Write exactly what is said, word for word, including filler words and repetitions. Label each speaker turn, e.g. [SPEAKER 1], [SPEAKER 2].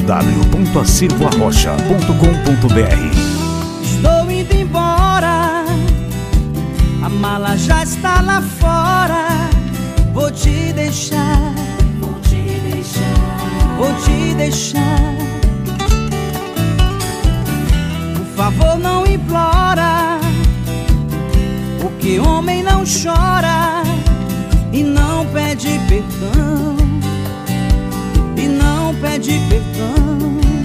[SPEAKER 1] w ponto acervo arrocha ponto com ponto br.
[SPEAKER 2] Estou indo embora, a mala já está lá fora. Vou te deixar, vou te deixar, vou te deixar. Por favor, não implora, porque homem não chora e não pede perdão, e não pede perdão.